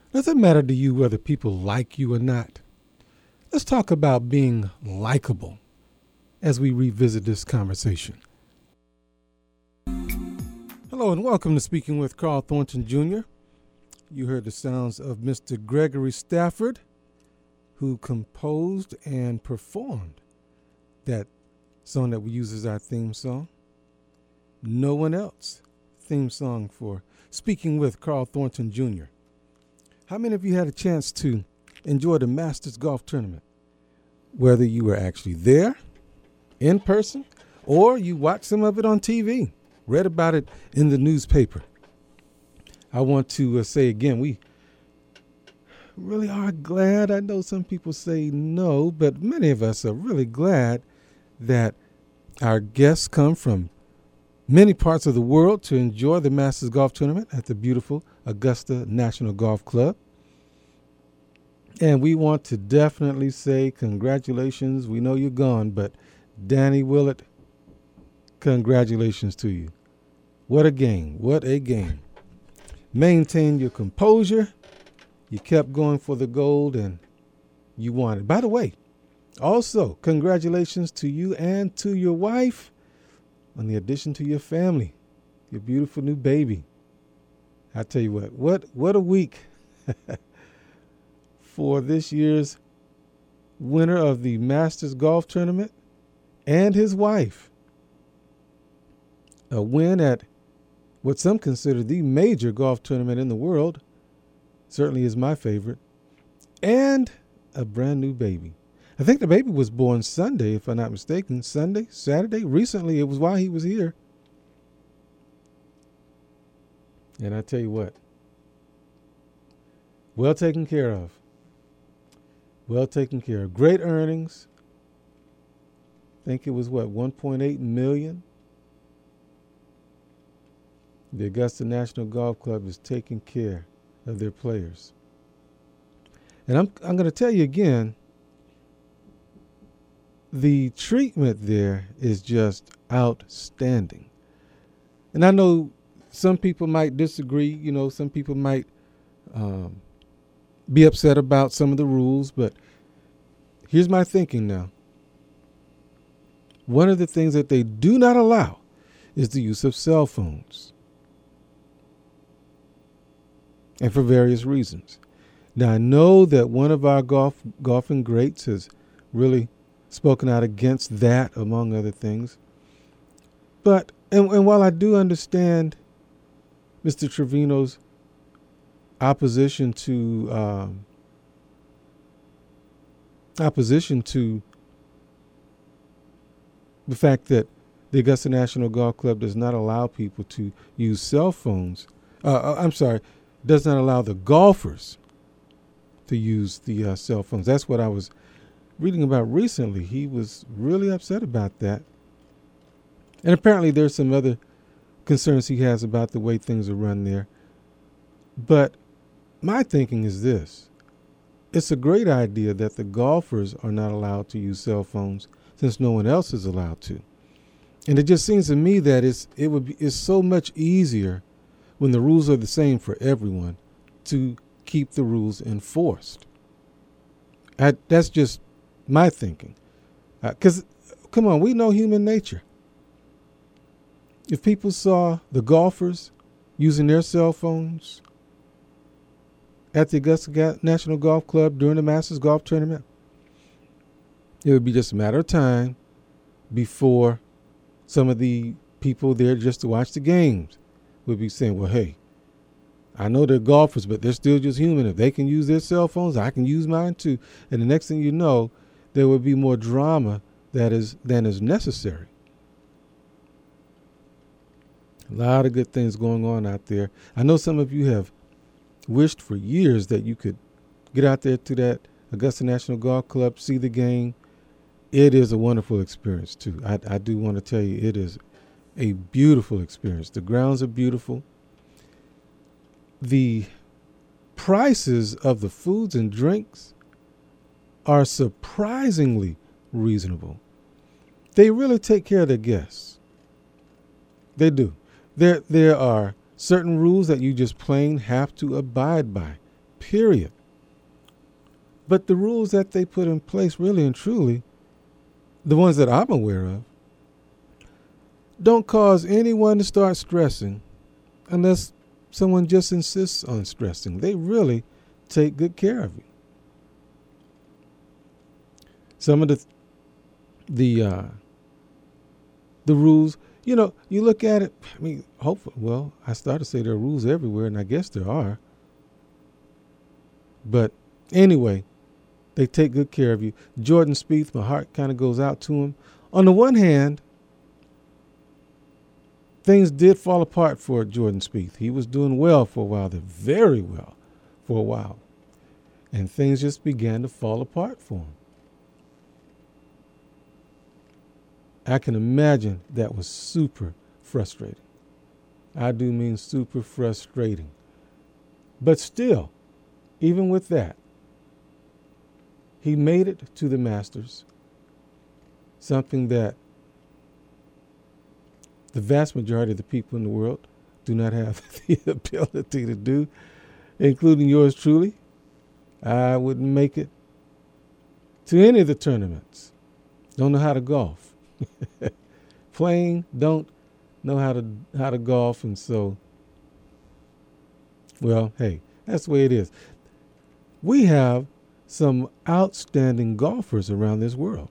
Does it matter to you whether people like you or not? Let's talk about being likable as we revisit this conversation. Hello and welcome to Speaking with Carl Thornton Jr. You heard the sounds of Mr. Gregory Stafford, who composed and performed that song that we use as our theme song. No One Else theme song for Speaking with Carl Thornton Jr. How many of you had a chance to enjoy the Masters Golf Tournament? Whether you were actually there, in person, or you watched some of it on TV, read about it in the newspaper. I want to say again, we really are glad. I know some people say no, but many of us are really glad that our guests come from many parts of the world to enjoy the Masters Golf Tournament at the beautiful Augusta National Golf Club. And we want to definitely say congratulations. We know you're gone, but Danny Willett, congratulations to you. What a game. What a game. Maintain your composure. You kept going for the gold and you won it. By the way, also, congratulations to you and to your wife on the addition to your family, your beautiful new baby. I tell you what a week for this year's winner of the Masters Golf Tournament and his wife. A win at what some consider the major golf tournament in the world, certainly is my favorite, and a brand new baby. I think the baby was born Sunday, if I'm not mistaken. Sunday, Saturday, recently. It was while he was here. And I tell you what, well taken care of. Well taken care of. Great earnings. I think it was 1.8 million. The Augusta National Golf Club is taking care of their players. And I'm going to tell you again, the treatment there is just outstanding. And I know some people might disagree. You know, some people might be upset about some of the rules. But here's my thinking now. One of the things that they do not allow is the use of cell phones. And for various reasons. Now, I know that one of our golfing greats has really spoken out against that, among other things. But, and while I do understand Mr. Trevino's opposition to the fact that the Augusta National Golf Club does not allow people to use cell phones, does not allow the golfers to use the cell phones. That's what I was reading about recently. He was really upset about that. And apparently there's some other concerns he has about the way things are run there. But my thinking is this. It's a great idea that the golfers are not allowed to use cell phones since no one else is allowed to. And it just seems to me that it's so much easier when the rules are the same for everyone to keep the rules enforced. That's just my thinking. Because, come on, we know human nature. If people saw the golfers using their cell phones at the Augusta National Golf Club during the Masters Golf Tournament, it would be just a matter of time before some of the people there just to watch the games would be saying, well, hey, I know they're golfers, but they're still just human. If they can use their cell phones, I can use mine too. And the next thing you know, there will be more drama than is necessary. A lot of good things going on out there. I know some of you have wished for years that you could get out there to that Augusta National Golf Club, see the game. It is a wonderful experience too. I do want to tell you, it is a beautiful experience. The grounds are beautiful. The prices of the foods and drinks are surprisingly reasonable. They really take care of their guests. They do. There are certain rules that you just plain have to abide by. period. But the rules that they put in place, really and truly, the ones that I'm aware of, don't cause anyone to start stressing unless someone just insists on stressing. They really take good care of you. Some of the rules, you look at it, I mean, hopefully, well, I started to say there are rules everywhere, and I guess there are. But anyway, they take good care of you. Jordan Spieth, my heart kind of goes out to him. On the one hand, things did fall apart for Jordan Spieth. He was doing well for a while, very well for a while. And things just began to fall apart for him. I can imagine that was super frustrating. I do mean super frustrating. But still, even with that, he made it to the Masters, something that the vast majority of the people in the world do not have the ability to do, including yours truly. I wouldn't make it to any of the tournaments. Don't know how to golf. Plain don't know how to golf, and so, well, hey, that's the way it is. We have some outstanding golfers around this world.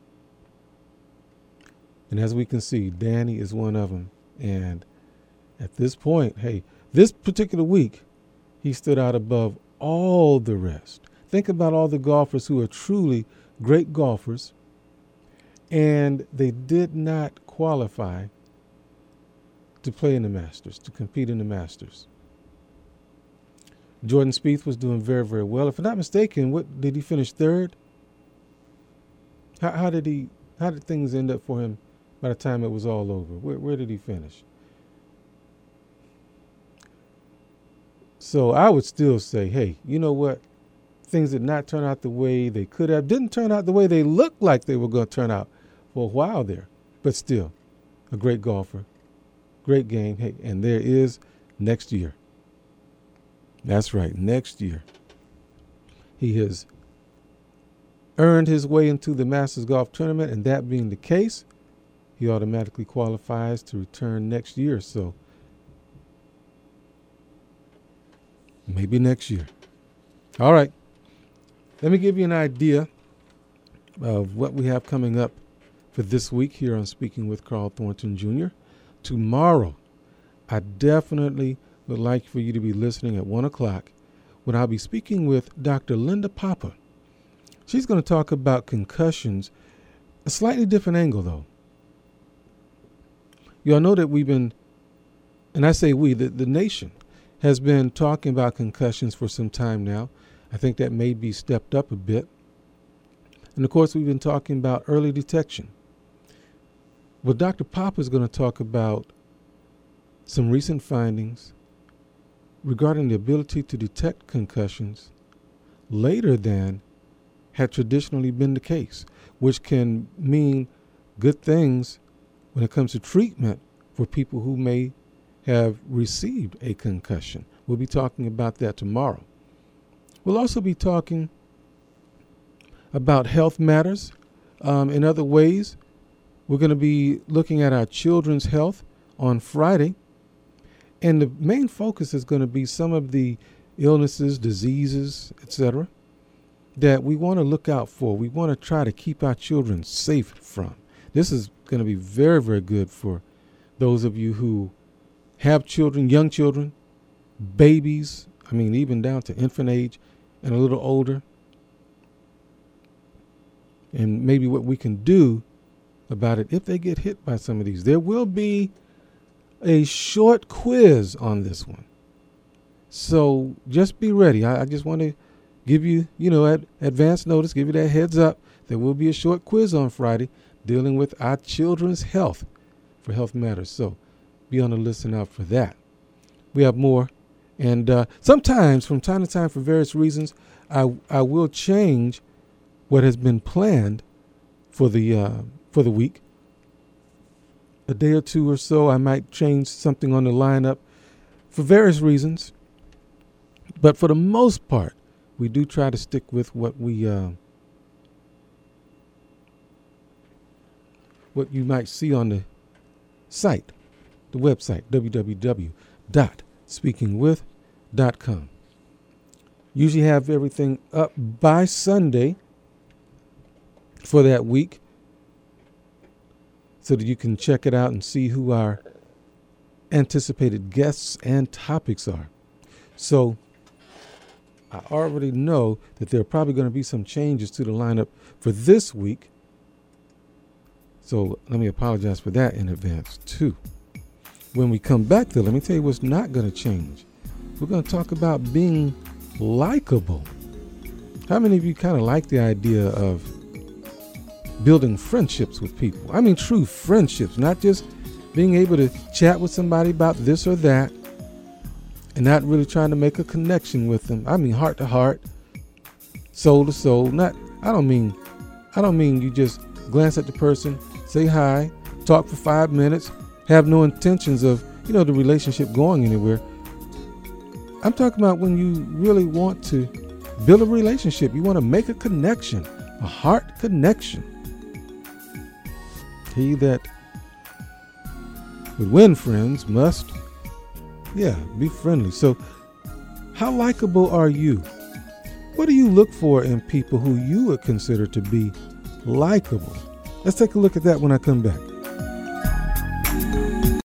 And as we can see, Danny is one of them. And at this point, hey, this particular week, he stood out above all the rest. Think about all the golfers who are truly great golfers, and they did not qualify to play in the Masters, to compete in the Masters. Jordan Spieth was doing very, very well. If I'm not mistaken, what did he finish third? How did things end up for him by the time it was all over? Where did he finish? So I would still say, hey, you know what? Things did not turn out the way they could have. Didn't turn out the way they looked like they were going to turn out for a while there. But still, a great golfer, great game. Hey, and there is next year. That's right, next year. He has earned his way into the Masters Golf Tournament, and that being the case, he automatically qualifies to return next year. So maybe next year. All right. Let me give you an idea of what we have coming up for this week here on Speaking with Carl Thornton Jr. Tomorrow, I definitely would like for you to be listening at 1 o'clock when I'll be speaking with Dr. Linda Papa. She's going to talk about concussions, a slightly different angle, though. You all know that we've been, and I say we, the nation has been talking about concussions for some time now. I think that may be stepped up a bit. And, of course, we've been talking about early detection. Well, Dr. Papa is going to talk about some recent findings regarding the ability to detect concussions later than had traditionally been the case, which can mean good things when it comes to treatment for people who may have received a concussion. We'll be talking about that tomorrow. We'll also be talking about health matters in other ways. We're going to be looking at our children's health on Friday. And the main focus is going to be some of the illnesses, diseases, etc., that we want to look out for. We want to try to keep our children safe from. This is going to be very, very good for those of you who have children, young children, babies, even down to infant age and a little older. And maybe what we can do about it if they get hit by some of these. There will be a short quiz on this one. So just be ready. I just want to give you, advance notice, give you that heads up. There will be a short quiz on Friday dealing with our children's health for Health Matters. So be on the listen out for that. We have more. And sometimes, from time to time, for various reasons, I will change what has been planned for the week. A day or two or so, I might change something on the lineup for various reasons. But for the most part, we do try to stick with what what you might see on the site, the website, www.speakingwith.com. Usually have everything up by Sunday for that week so that you can check it out and see who our anticipated guests and topics are. So I already know that there are probably going to be some changes to the lineup for this week. So let me apologize for that in advance too. When we come back though, let me tell you what's not going to change. We're going to talk about being likable. How many of you kind of like the idea of building friendships with people? I mean, true friendships, not just being able to chat with somebody about this or that and not really trying to make a connection with them. I mean, heart to heart, soul to soul. I don't mean you just glance at the person, say hi, talk for 5 minutes, have no intentions of, the relationship going anywhere. I'm talking about when you really want to build a relationship. You want to make a connection, a heart connection. He that would win friends must, be friendly. So how likable are you? What do you look for in people who you would consider to be likable? Let's take a look at that when I come back.